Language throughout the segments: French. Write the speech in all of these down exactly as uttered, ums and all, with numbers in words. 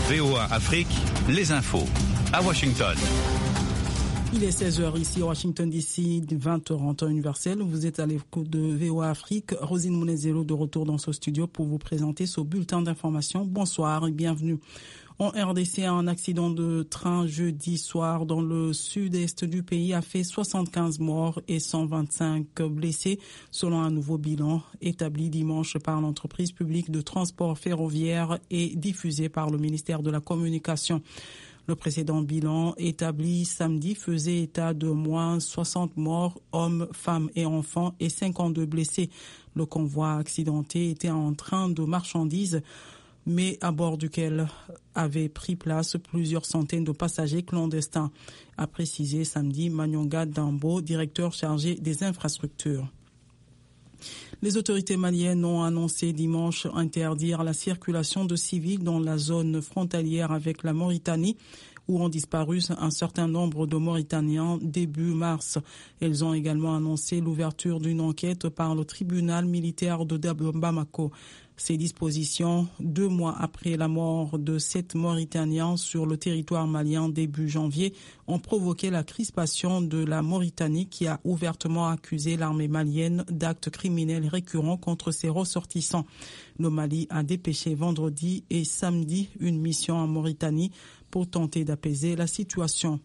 V O A Afrique, les infos. À Washington. Il est seize heures ici à Washington D C, vingt heures en temps universel. Vous êtes à l'écoute de V O A Afrique. Rosine Mounezelo de retour dans ce studio pour vous présenter ce bulletin d'information. Bonsoir et bienvenue. En R D C, un accident de train jeudi soir dans le sud-est du pays a fait soixante-quinze morts et cent vingt-cinq blessés, selon un nouveau bilan établi dimanche par l'entreprise publique de transport ferroviaire et diffusé par le ministère de la Communication. Le précédent bilan établi samedi faisait état de moins soixante morts, hommes, femmes et enfants, et cinquante-deux blessés. Le convoi accidenté était un train de marchandises, mais à bord duquel avaient pris place plusieurs centaines de passagers clandestins, a précisé samedi Manyonga Dambo, directeur chargé des infrastructures. Les autorités maliennes ont annoncé dimanche interdire la circulation de civils dans la zone frontalière avec la Mauritanie, où ont disparu un certain nombre de Mauritaniens début mars. Elles ont également annoncé l'ouverture d'une enquête par le tribunal militaire de Bamako. Ces dispositions, deux mois après la mort de sept Mauritaniens sur le territoire malien début janvier, ont provoqué la crispation de la Mauritanie qui a ouvertement accusé l'armée malienne d'actes criminels récurrents contre ses ressortissants. Le Mali a dépêché vendredi et samedi une mission en Mauritanie pour tenter d'apaiser la situation.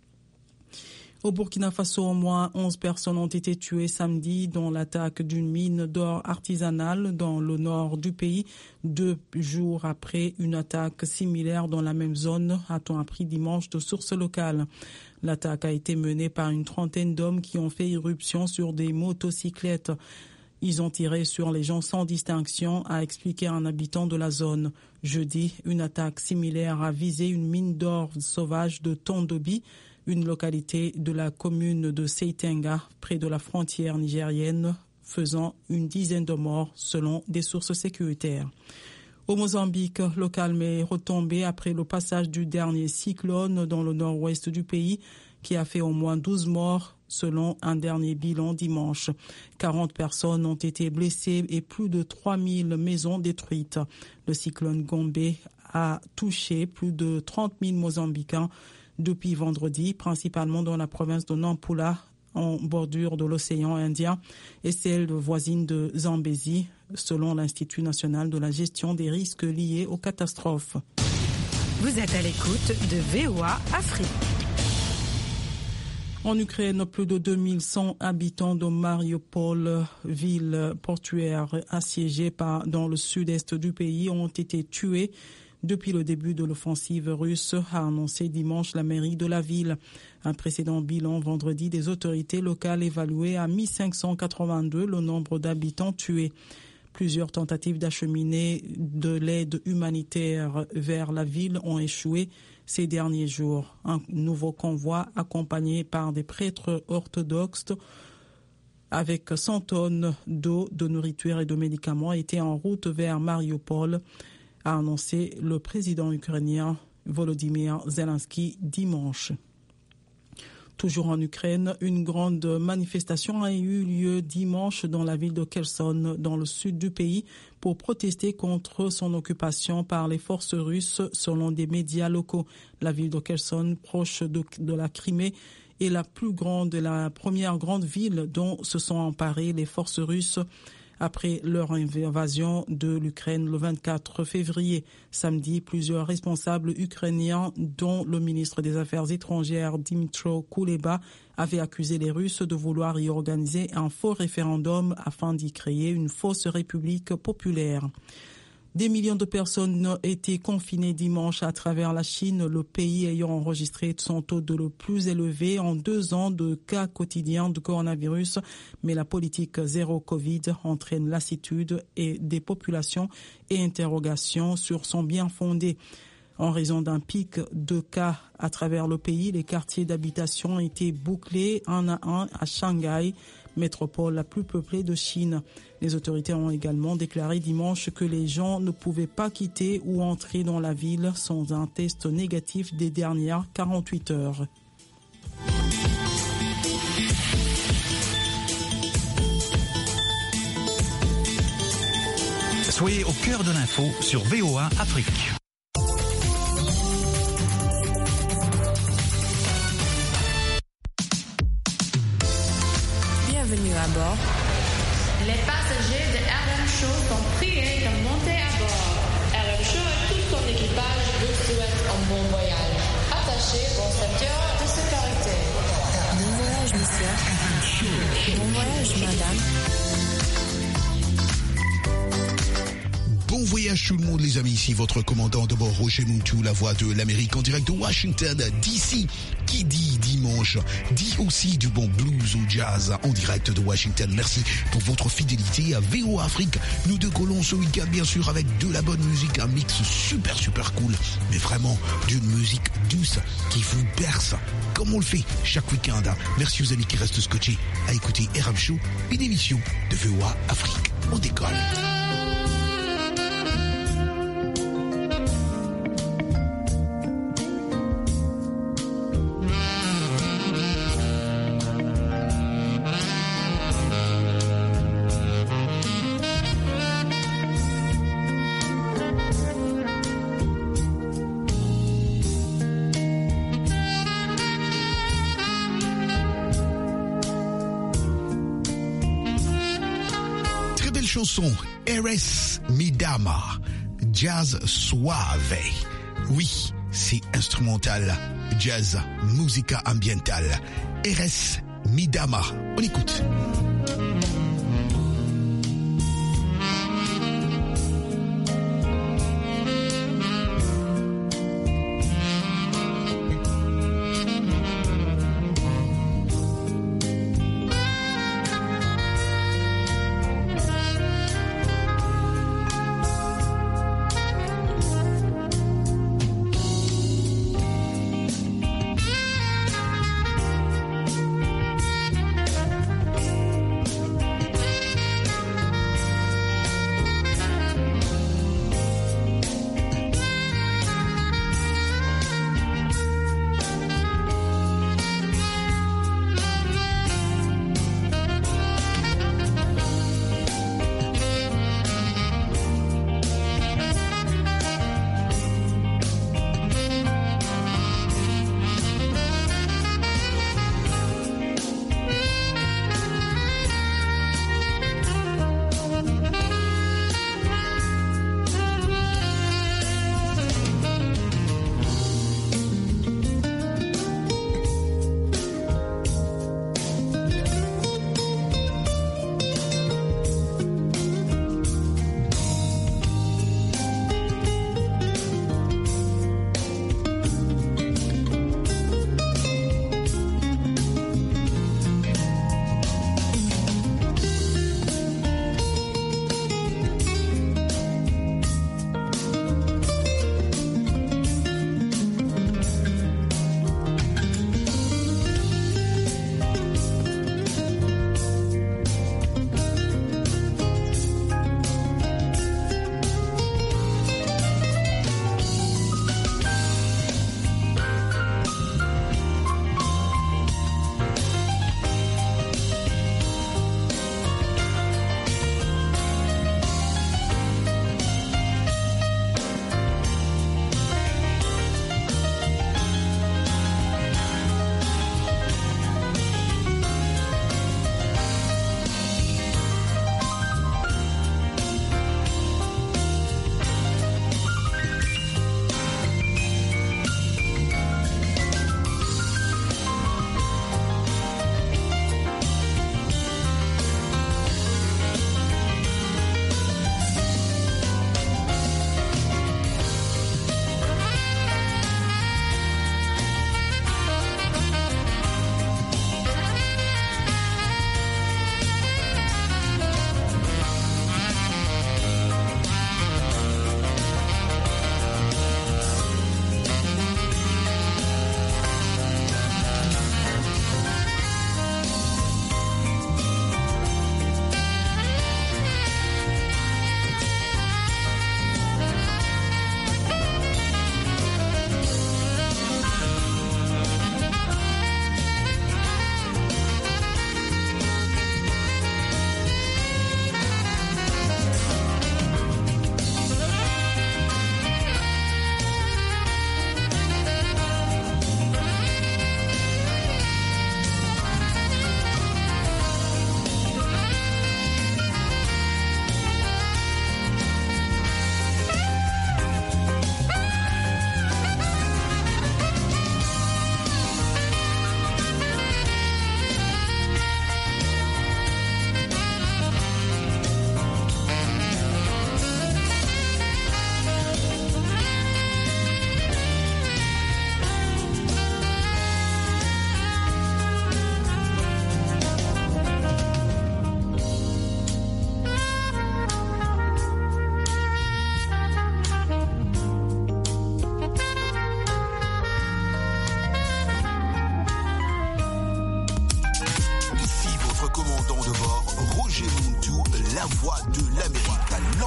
Au Burkina Faso, au moins onze personnes ont été tuées samedi dans l'attaque d'une mine d'or artisanale dans le nord du pays, deux jours après une attaque similaire dans la même zone, a-t-on appris dimanche de sources locales. L'attaque a été menée par une trentaine d'hommes qui ont fait irruption sur des motocyclettes. Ils ont tiré sur les gens sans distinction, a expliqué un habitant de la zone. Jeudi, une attaque similaire a visé une mine d'or sauvage de Tondobi, une localité de la commune de Seitenga, près de la frontière nigérienne, faisant une dizaine de morts selon des sources sécuritaires. Au Mozambique, le calme est retombé après le passage du dernier cyclone dans le nord-ouest du pays, qui a fait au moins douze morts, selon un dernier bilan dimanche. quarante personnes ont été blessées et plus de trois mille maisons détruites. Le cyclone Gombe a touché plus de trente mille Mozambicains depuis vendredi, principalement dans la province de Nampula, en bordure de l'océan Indien, et celle voisine de Zambézie, selon l'Institut national de la gestion des risques liés aux catastrophes. Vous êtes à l'écoute de V O A Afrique. En Ukraine, plus de deux mille cent habitants de Mariupol, ville portuaire assiégée par, dans le sud-est du pays, ont été tués depuis le début de l'offensive russe, a annoncé dimanche la mairie de la ville. Un précédent bilan vendredi des autorités locales évaluait à mille cinq cent quatre-vingt-deux le nombre d'habitants tués. Plusieurs tentatives d'acheminer de l'aide humanitaire vers la ville ont échoué ces derniers jours. Un nouveau convoi accompagné par des prêtres orthodoxes avec cent tonnes d'eau, de nourriture et de médicaments était en route vers Mariupol, a annoncé le président ukrainien Volodymyr Zelensky dimanche. Toujours en Ukraine, une grande manifestation a eu lieu dimanche dans la ville de Kherson, dans le sud du pays, pour protester contre son occupation par les forces russes, selon des médias locaux. La ville de Kherson, proche de, de la Crimée, est la plus grande, la première grande ville dont se sont emparées les forces russes après leur invasion de l'Ukraine le vingt-quatre février. Samedi, plusieurs responsables ukrainiens, dont le ministre des Affaires étrangères Dmytro Kuleba, avaient accusé les Russes de vouloir y organiser un faux référendum afin d'y créer une fausse république populaire. Des millions de personnes étaient confinées dimanche à travers la Chine, le pays ayant enregistré son taux de le plus élevé en deux ans de cas quotidiens de coronavirus. Mais la politique zéro Covid entraîne lassitude et des populations et interrogations sur son bien fondé. En raison d'un pic de cas à travers le pays, les quartiers d'habitation étaient bouclés un à un à Shanghai, métropole la plus peuplée de Chine. Les autorités ont également déclaré dimanche que les gens ne pouvaient pas quitter ou entrer dans la ville sans un test négatif des dernières quarante-huit heures. Soyez au cœur de l'info sur V O A Afrique. voyage, madame. Bon voyage tout le monde les amis, ici votre commandant de bord Roger Moutou, la voix de l'Amérique en direct de Washington D C. Qui dit dimanche, dit aussi du bon blues ou jazz en direct de Washington. Merci pour votre fidélité à V O A Afrique. Nous décollons ce week-end bien sûr avec de la bonne musique, un mix super super cool, mais vraiment d'une musique douce qui vous berce comme on le fait chaque week-end. Merci aux amis qui restent scotchés à écouter R M Show, une émission de V O A Afrique. On décolle. Chanson Eres mi dama, jazz suave. Oui, c'est instrumental, jazz, musica ambientale. Eres mi dama. On écoute.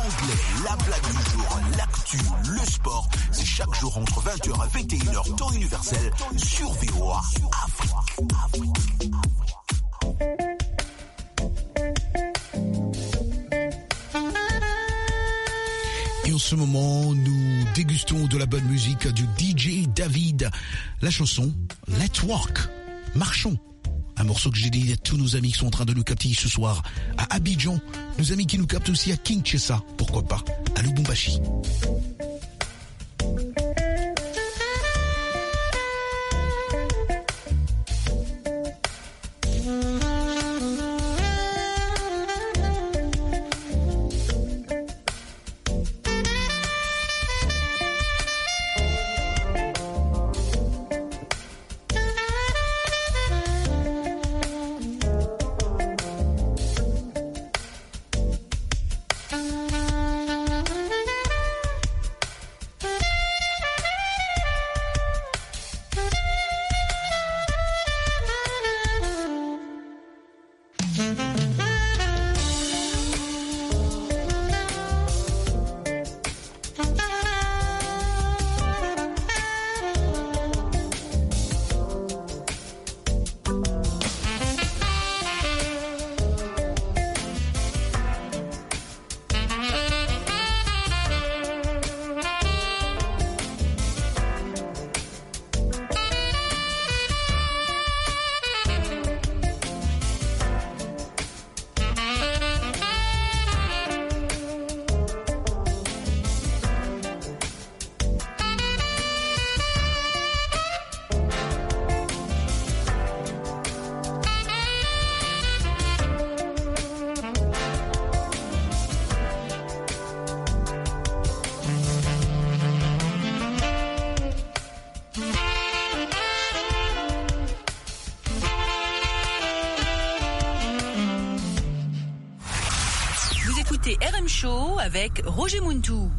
anglais, la blague du jour, l'actu, le sport. C'est chaque jour entre vingt heures et vingt et une heures, temps universel, sur V O A Afrique. Afrique. Et en ce moment, nous dégustons de la bonne musique du D J David. La chanson Let's Walk, marchons. Un morceau que j'ai dit à tous nos amis qui sont en train de nous capter ce soir à Abidjan. Nos amis qui nous captent aussi à Kinshasa, pourquoi pas, à Lubumbashi. R M Show avec Roger Muntou.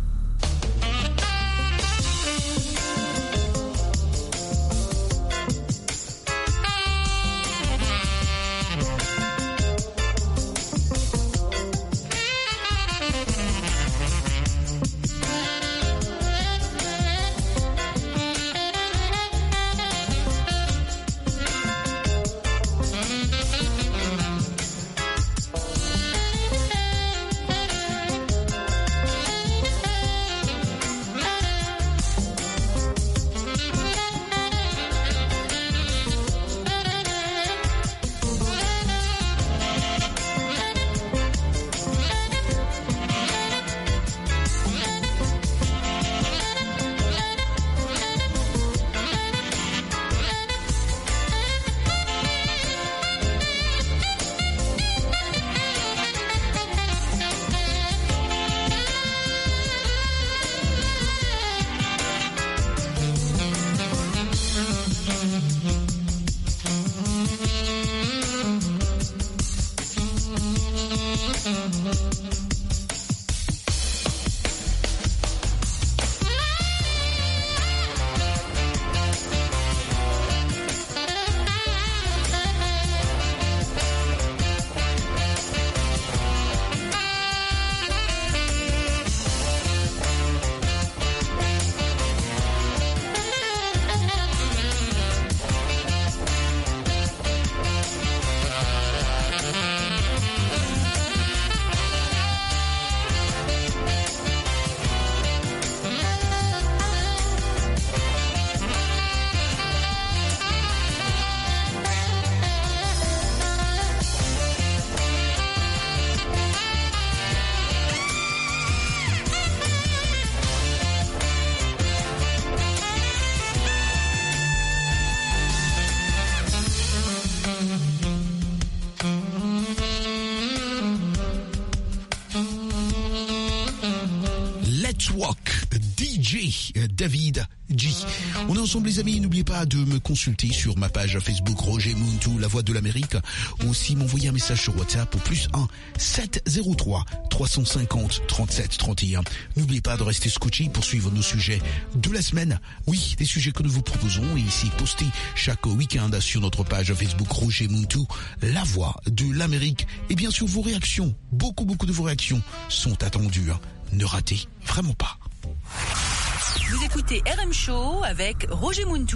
Let's Walk, D J David G. On est ensemble les amis, n'oubliez pas de me consulter sur ma page Facebook Roger Muntu, la voix de l'Amérique. Aussi m'envoyer un message sur WhatsApp au plus un sept zéro trois trois cent cinquante trente-sept trente et un. N'oubliez pas de rester scotché pour suivre nos sujets de la semaine. Oui, les sujets que nous vous proposons et ici postés chaque week-end sur notre page Facebook Roger Muntu, la voix de l'Amérique. Et bien sûr vos réactions, beaucoup beaucoup de vos réactions sont attendues. Ne ratez vraiment pas. Vous écoutez R M Show avec Roger Muntu.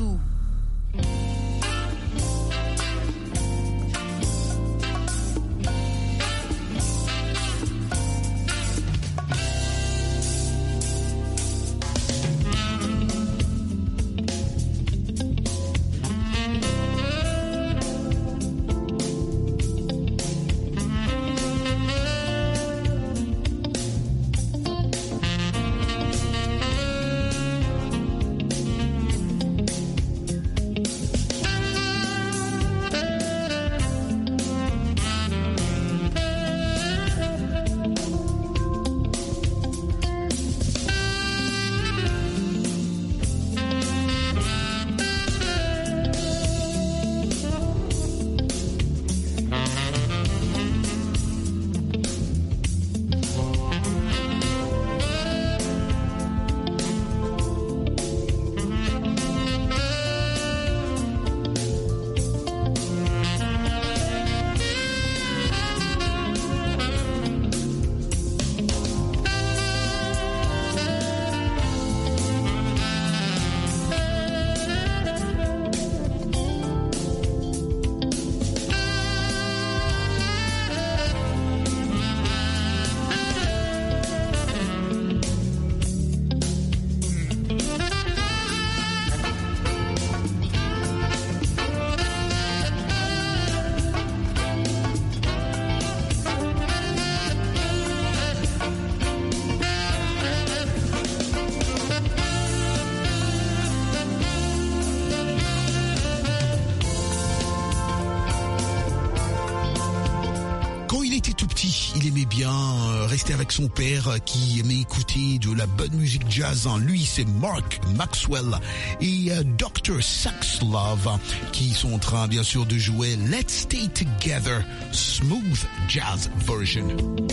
Il aimait bien rester avec son père qui aimait écouter de la bonne musique jazz. Lui, c'est Mark Maxwell et docteur Saxlove qui sont en train, bien sûr, de jouer Let's Stay Together, Smooth Jazz Version.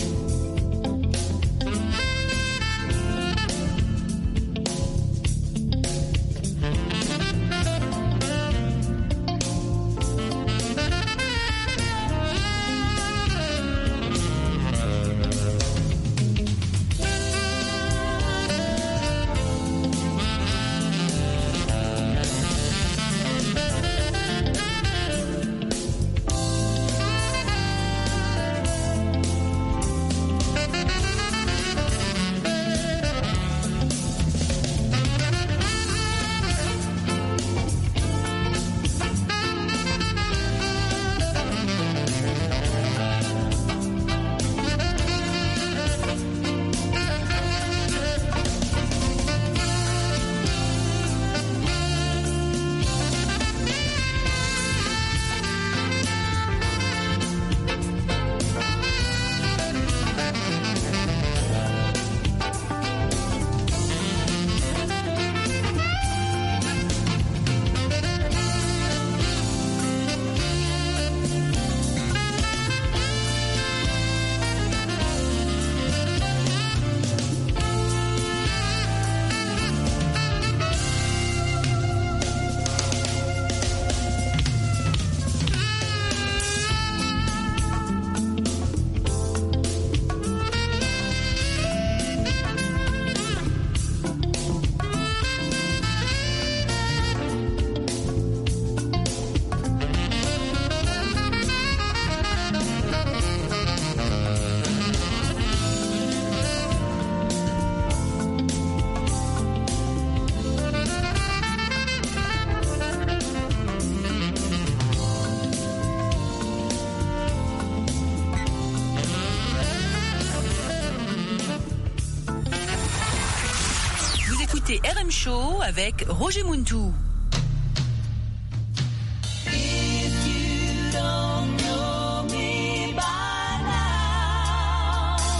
écoutez R M Show avec Roger Muntu.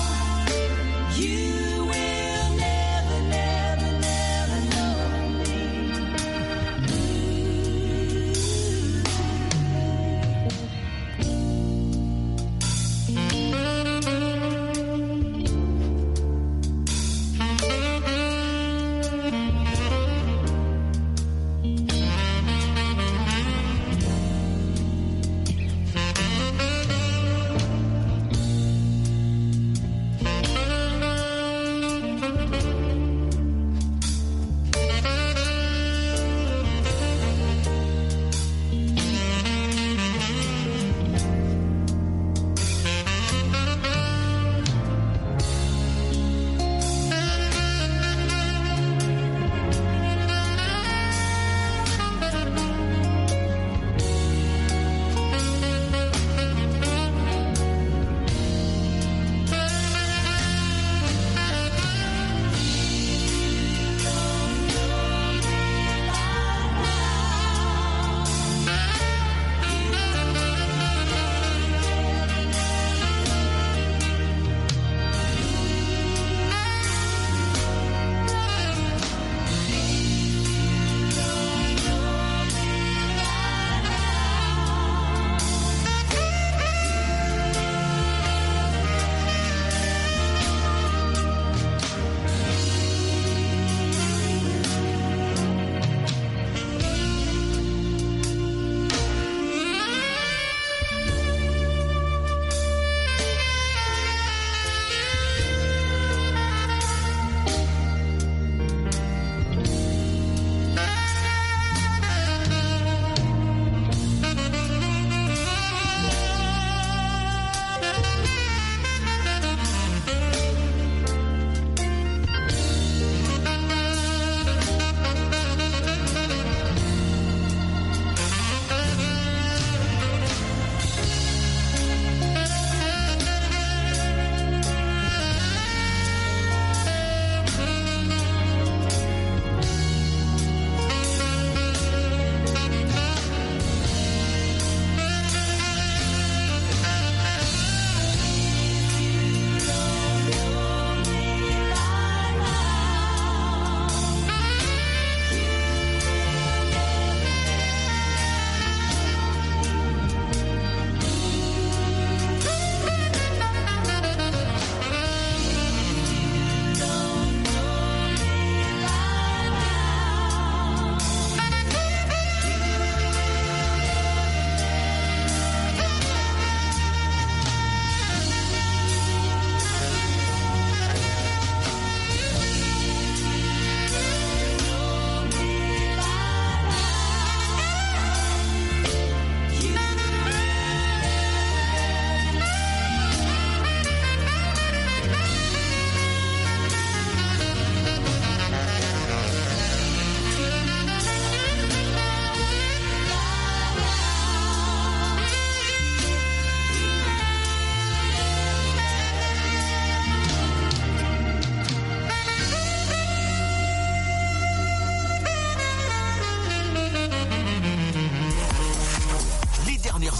You will never, never, never know me.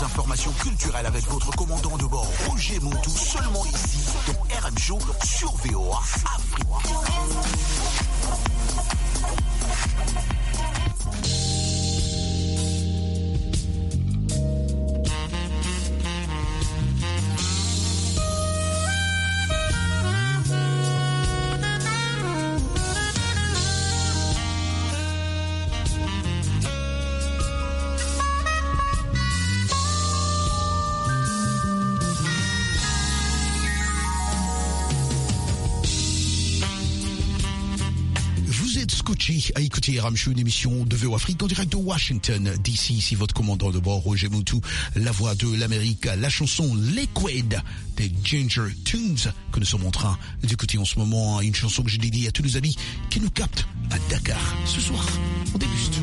d'informations culturelles avec votre commandant de bord Roger Montou, seulement ici dans R M Show sur V O A Afrique. À écouter R M Show, une émission de V O Afrique en direct de Washington D C. Ici votre commandant de bord Roger Montou, la voix de l'Amérique, la chanson Liquid des Ginger Tunes que nous sommes en train d'écouter en ce moment, une chanson que j'ai dédiée à tous nos amis qui nous captent à Dakar ce soir. On déguste.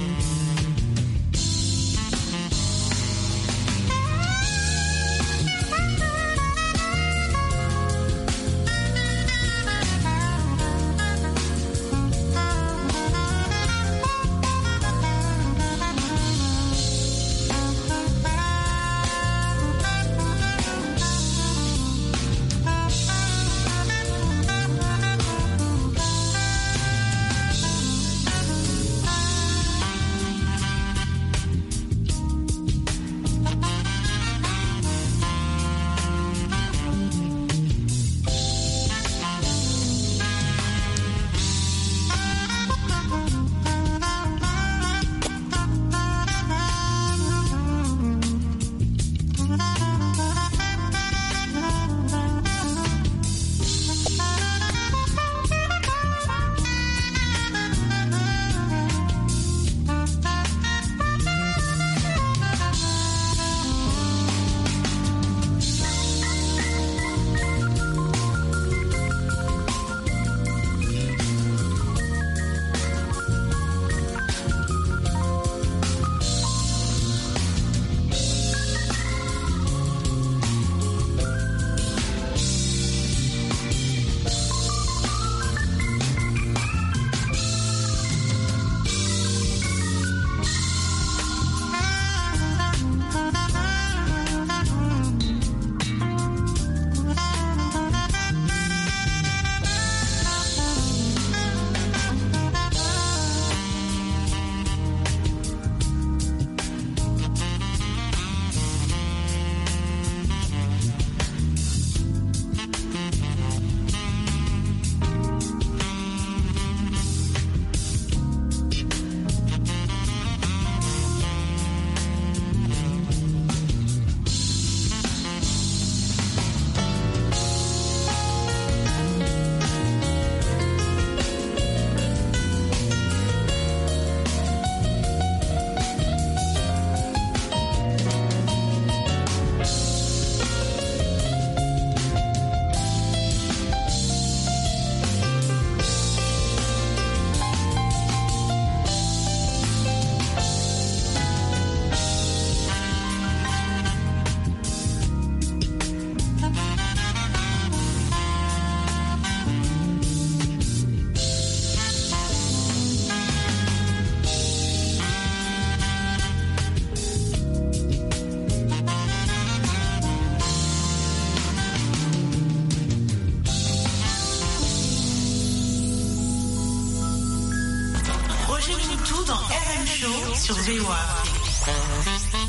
sur V O A Afrique.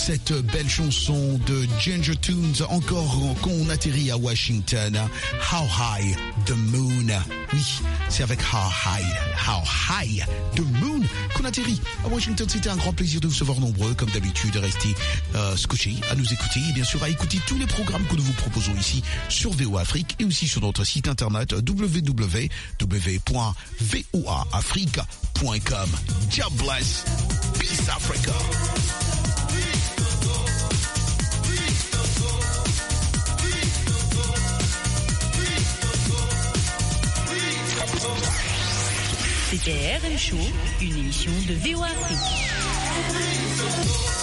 cette belle chanson de Ginger Tunes, encore qu'on atterrit à Washington. How High the Moon. Oui, c'est avec How High, How High the Moon qu'on atterrit à Washington. C'était un grand plaisir de vous savoir nombreux, comme d'habitude, rester euh, scotchés à nous écouter et bien sûr à écouter tous les programmes que nous vous proposons ici sur V O A Afrique et aussi sur notre site internet w w w point v o a afrique point com. God bless. Peace Africa. C'était R M Show, une émission de V O A Afrique.